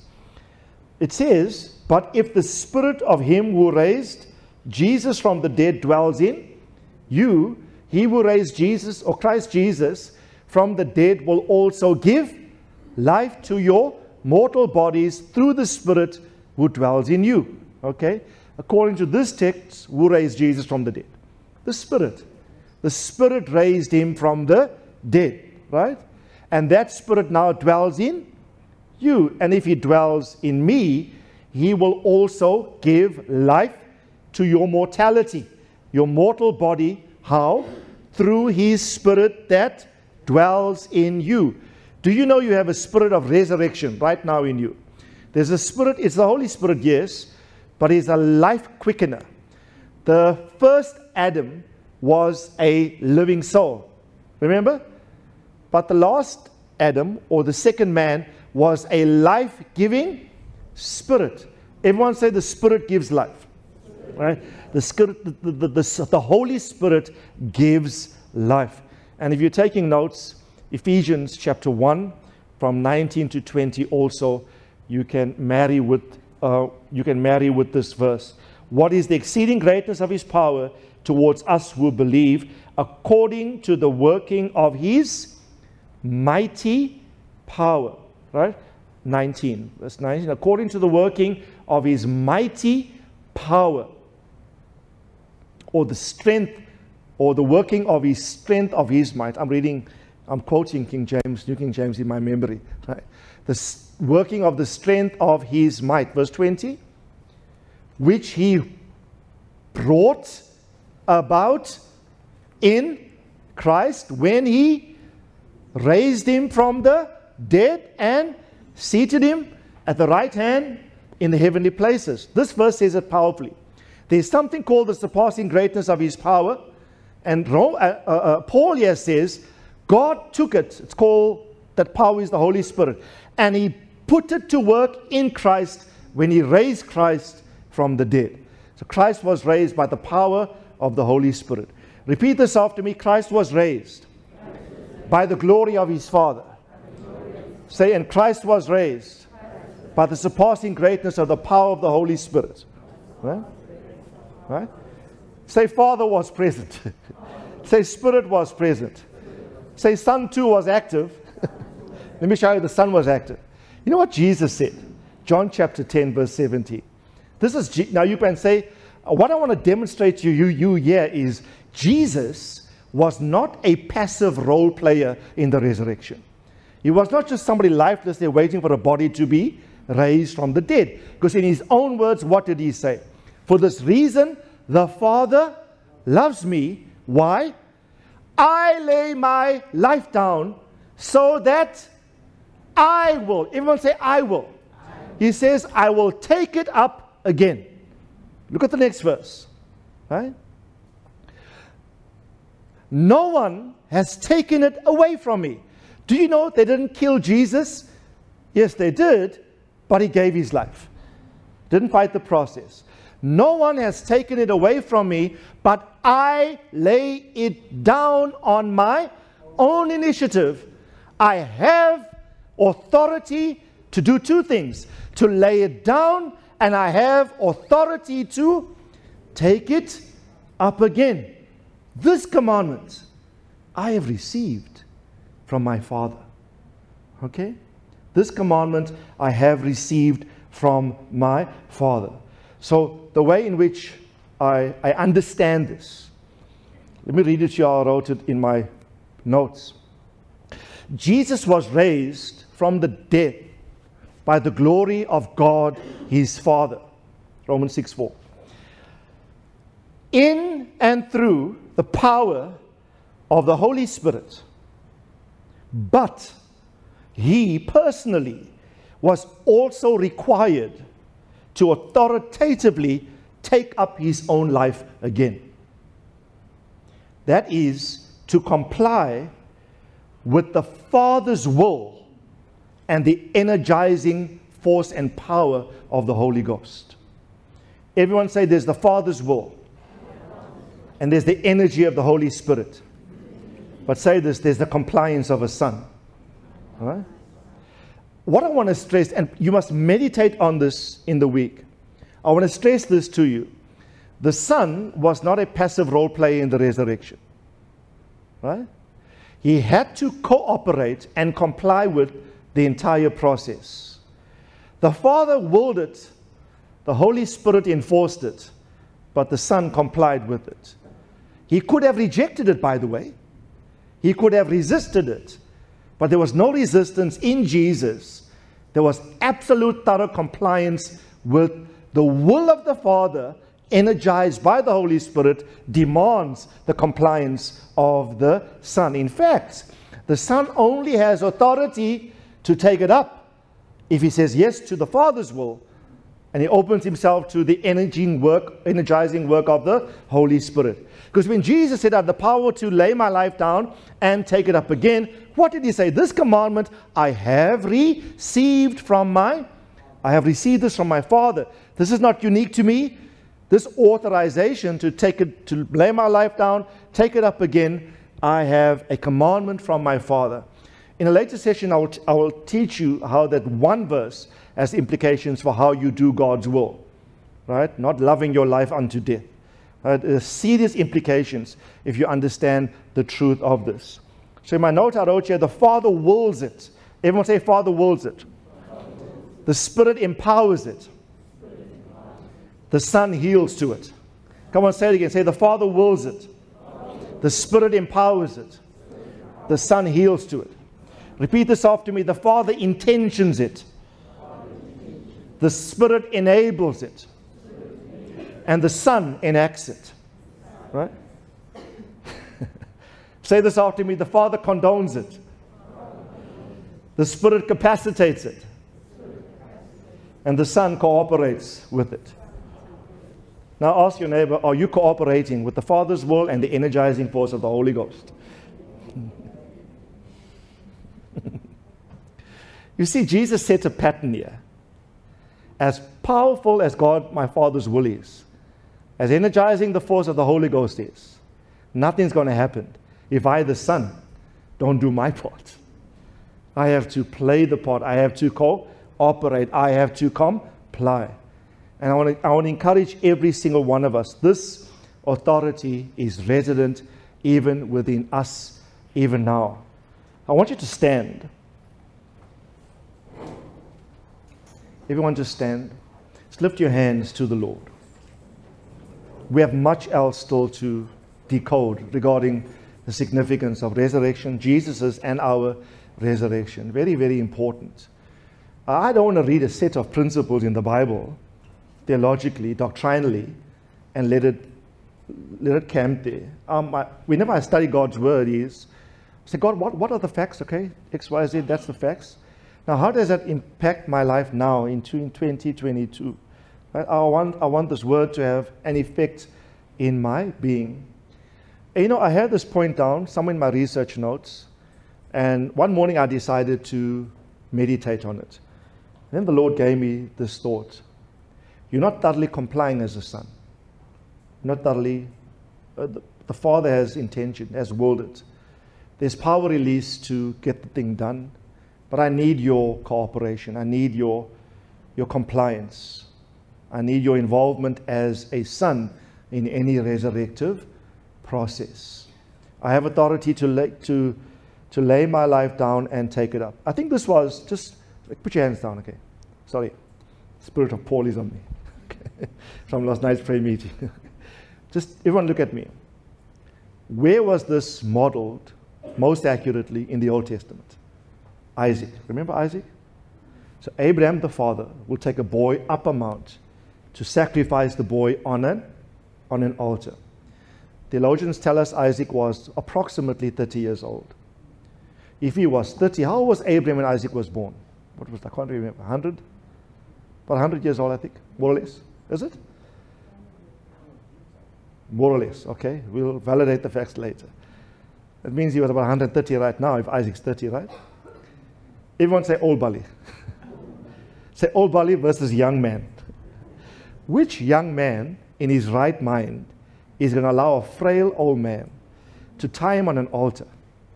It says, but if the Spirit of Him who raised Jesus from the dead dwells in you, He who raised Jesus, or Christ Jesus, from the dead will also give life to your mortal bodies through the Spirit who dwells in you. Okay? According to this text, who raised Jesus from the dead? The Spirit. The Spirit raised Him from the dead, right? And that Spirit now dwells in you. And if He dwells in me, He will also give life to your mortality, your mortal body. How? Through His Spirit that dwells in you. Do you know you have a spirit of resurrection right now in you? There's a spirit, it's the Holy Spirit, yes, but He's a life quickener. The first Adam was a living soul. Remember? But the last Adam, or the second man, was a life-giving spirit. Everyone say the Spirit gives life. Right? The, spirit, the, the, the, the Holy Spirit gives life. And if you're taking notes, Ephesians chapter one, from nineteen to twenty also, you can marry with, uh, you can marry with this verse. What is the exceeding greatness of His power towards us who believe, according to the working of His mighty power. Right? nineteen, verse nineteen. According to the working of His mighty power, or the strength, or the working of His strength of His might. I'm reading, I'm quoting King James, New King James in my memory. Right? The working of the strength of His might. Verse twenty. Which He brought about in Christ when He raised Him from the dead and seated Him at the right hand in the heavenly places. This verse says it powerfully. There's something called the surpassing greatness of His power. And uh, uh, Paul here says, God took it. It's called, that power is the Holy Spirit. And He put it to work in Christ when He raised Christ from the dead. So Christ was raised by the power of the Holy Spirit. Repeat this after me. Christ was raised by the glory of His Father. Say, and Christ was raised by the surpassing greatness of the power of the Holy Spirit. Right? Right? Say, Father was present. Say, Spirit was present. Say, Son too was active. Let me show you the Son was active. You know what Jesus said? John chapter ten, verse seventeen. This is, G- now you can say, what I want to demonstrate to you, you here is Jesus was not a passive role player in the resurrection. He was not just somebody lifeless there waiting for a body to be raised from the dead. Because in His own words, what did He say? For this reason, the Father loves me. Why? I lay my life down so that I will. Everyone say, I will. He says, I will take it up again. Look at the next verse. Right? No one has taken it away from me. Do you know they didn't kill Jesus? Yes, they did, but He gave His life. Didn't fight the process. No one has taken it away from me, but I lay it down on my own initiative. I have authority to do two things: to lay it down, and I have authority to take it up again. This commandment I have received from my Father. Okay? This commandment I have received from my Father. So the way in which I, I understand this, let me read it to you. I wrote it in my notes. Jesus was raised from the dead by the glory of God his Father. Romans six four. In and through the power of the Holy Spirit. But he personally was also required to authoritatively take up his own life again. That is, to comply with the Father's will and the energizing force and power of the Holy Ghost. Everyone say, there's the Father's will and there's the energy of the Holy Spirit. But say this, there's the compliance of a son. All right? What I want to stress, and you must meditate on this in the week. I want to stress this to you. The Son was not a passive role player in the resurrection. Right? He had to cooperate and comply with the entire process. The Father willed it. The Holy Spirit enforced it. But the Son complied with it. He could have rejected it, by the way. He could have resisted it. But there was no resistance in Jesus. There was absolute thorough compliance with the will of the Father, energized by the Holy Spirit, demands the compliance of the Son. In fact, the Son only has authority to take it up if he says yes to the Father's will, and he opens himself to the energizing work, energizing work of the Holy Spirit. Because when Jesus said, I have the power to lay my life down and take it up again, what did he say? This commandment I have received from my, I have received this from my Father. This is not unique to me. This authorization to take it, to lay my life down, take it up again, I have a commandment from my Father. In a later session, I will, I will teach you how that one verse has implications for how you do God's will. Right? Not loving your life unto death. Right? There's serious implications if you understand the truth of this. So in my note I wrote here, the Father wills it. Everyone say, Father wills it. The Spirit empowers it. The Son yields to it. Come on, say it again. Say, the Father wills it. The Spirit empowers it. The Son yields to it. Repeat this after me. The Father intentions it. The Spirit enables it. And the Son enacts it. Right? Say this after me. The Father condones it. The Spirit capacitates it. And the Son cooperates with it. Now ask your neighbor, are you cooperating with the Father's will and the energizing force of the Holy Ghost? You see, Jesus set a pattern here. As powerful as God, my Father's will is, as energizing the force of the Holy Ghost is, nothing's going to happen if I, the Son, don't do my part. I have to play the part. I have to cooperate. I have to comply. And I want to, I want to encourage every single one of us. This authority is resident even within us, even now. I want you to stand. Everyone just stand. Just lift your hands to the Lord. We have much else still to decode regarding the significance of resurrection, Jesus's and our resurrection. Very, very important. I don't want to read a set of principles in the Bible, theologically, doctrinally, and let it let it camp there. Um, I, whenever I study God's word, is I say, God, what, what are the facts? Okay, X, Y, Z, that's the facts. Now, how does that impact my life now in twenty twenty-two? Right? I want I want this word to have an effect in my being. And, you know, I had this point down somewhere in my research notes, and one morning I decided to meditate on it. And then the Lord gave me this thought. you're not thoroughly complying as a son. Not thoroughly. Uh, the, the father has intention, has willed it. There's power released to get the thing done, but I need your cooperation. I need your, your compliance. I need your involvement as a son in any resurrective process. I have authority to lay, to, to lay my life down and take it up. I think this was, just put your hands down, okay? Sorry. Spirit of Paul is on me. Okay. From last night's prayer meeting. Just everyone look at me. Where was this modeled most accurately in the Old Testament? Isaac. Remember Isaac? So Abraham the father will take a boy up a mount to sacrifice the boy on an, on an altar. Theologians tell us Isaac was approximately thirty years old. If he was thirty, how old was Abraham when Isaac was born? What was, I can't remember, one hundred? About one hundred years old, I think, more or less. Is it? More or less, okay. We'll validate the facts later. That means he was about one hundred thirty right now, if Isaac's thirty, right? Everyone say old Bali. Say old Bali versus young man. Which young man in his right mind is going to allow a frail old man to tie him on an altar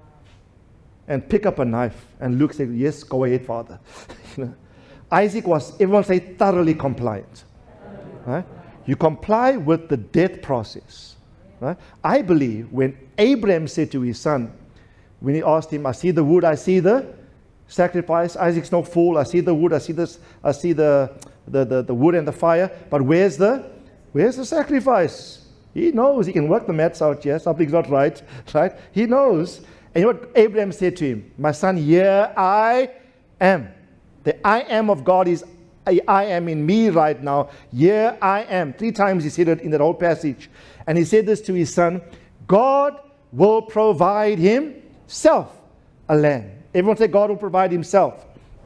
and pick up a knife and Luke said, yes, go ahead, Father. You know, Isaac was, everyone say, thoroughly compliant. Right? You comply with the death process. Right? I believe when Abraham said to his son, when he asked him, I see the wood, I see the sacrifice. Isaac's no fool. I see the wood, I see this, I see the, the, the, the wood and the fire. But where's the where's the sacrifice? He knows. He can work the maths out, yes, something's not right. Right? He knows. And you know what Abraham said to him? My son, here I am. The I am of God is I, I am in me right now. Here I am. Three times he said it in that whole passage. And he said this to his son, God will provide himself a lamb. Everyone say God will provide himself.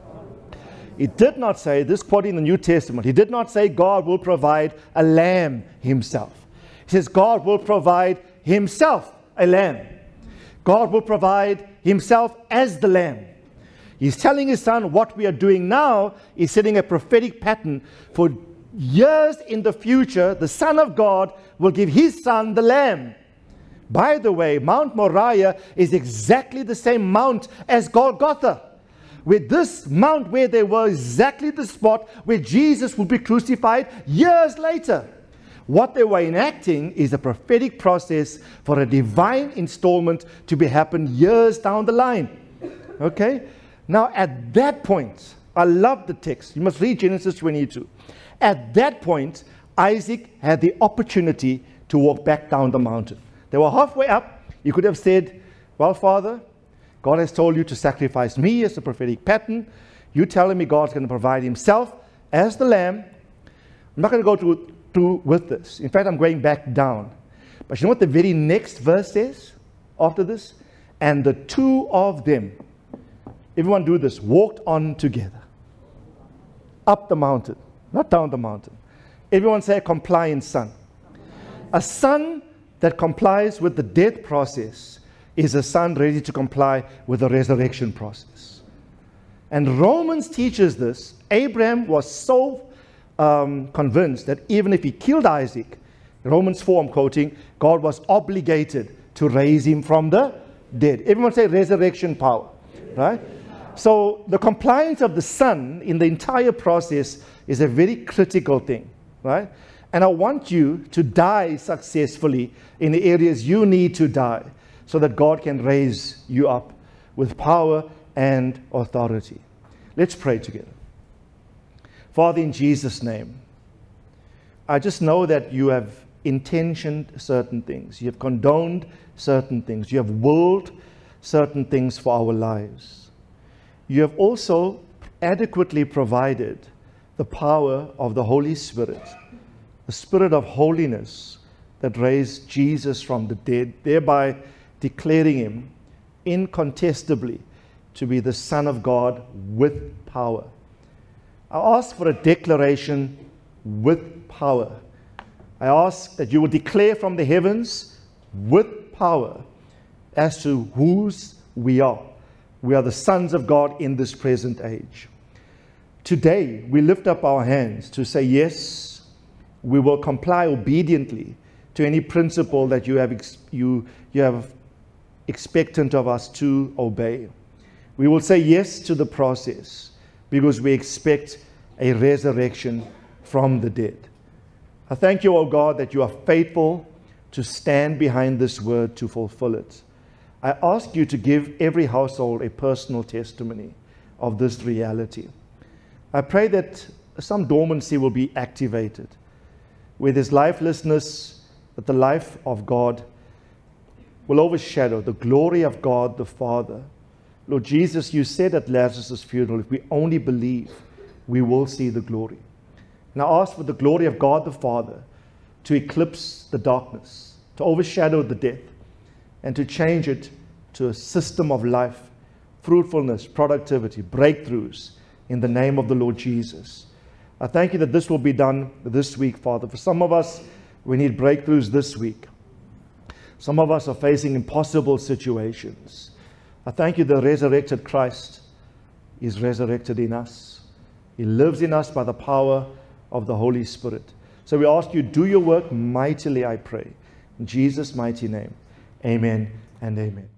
He did not say, this quoting the New Testament, he did not say God will provide a lamb himself. He says God will provide himself a lamb. God will provide himself as the lamb. He's telling his son what we are doing now is setting a prophetic pattern for years in the future. The Son of God will give his son the lamb. By the way, Mount Moriah is exactly the same mount as Golgotha. With this mount where there was exactly the spot where Jesus would be crucified years later. What they were enacting is a prophetic process for a divine installment to be happen years down the line. Okay? Now at that point, I love the text. You must read Genesis twenty-two. At that point, Isaac had the opportunity to walk back down the mountain. They were halfway up. He could have said, well, Father, God has told you to sacrifice me as a prophetic pattern. You're telling me God's going to provide himself as the lamb. I'm not going to go to through with this. In fact, I'm going back down. But you know what the very next verse says after this? And the two of them, everyone do this, walked on together. Up the mountain, not down the mountain. Everyone say a compliant son. A son that complies with the death process is a son ready to comply with the resurrection process. And Romans teaches this. Abraham was so um, convinced that even if he killed Isaac, Romans four, I'm quoting, God was obligated to raise him from the dead. Everyone say resurrection power, right? So the compliance of the son in the entire process is a very critical thing, right? And I want you to die successfully in the areas you need to die so that God can raise you up with power and authority. Let's pray together. Father, in Jesus' name, I just know that you have intentioned certain things. You have condoned certain things. You have willed certain things for our lives. You have also adequately provided the power of the Holy Spirit, the Spirit of holiness that raised Jesus from the dead, thereby declaring him incontestably to be the Son of God with power. I ask for a declaration with power. I ask that you will declare from the heavens with power as to whose we are. We are the sons of God in this present age. Today, we lift up our hands to say, yes, we will comply obediently to any principle that you have, ex- you, you have expectant of us to obey. We will say yes to the process because we expect a resurrection from the dead. I thank you, O God, that you are faithful to stand behind this word to fulfill it. I ask you to give every household a personal testimony of this reality. I pray that some dormancy will be activated, where there's lifelessness, that the life of God will overshadow the glory of God the Father. Lord Jesus, you said at Lazarus' funeral, if we only believe, we will see the glory. And I ask for the glory of God the Father to eclipse the darkness, to overshadow the death, and to change it to a system of life, fruitfulness, productivity, breakthroughs in the name of the Lord Jesus. I thank you that this will be done this week, Father. For some of us, we need breakthroughs this week. Some of us are facing impossible situations. I thank you the resurrected Christ is resurrected in us. He lives in us by the power of the Holy Spirit. So we ask you, do your work mightily, I pray. In Jesus' mighty name, amen and amen.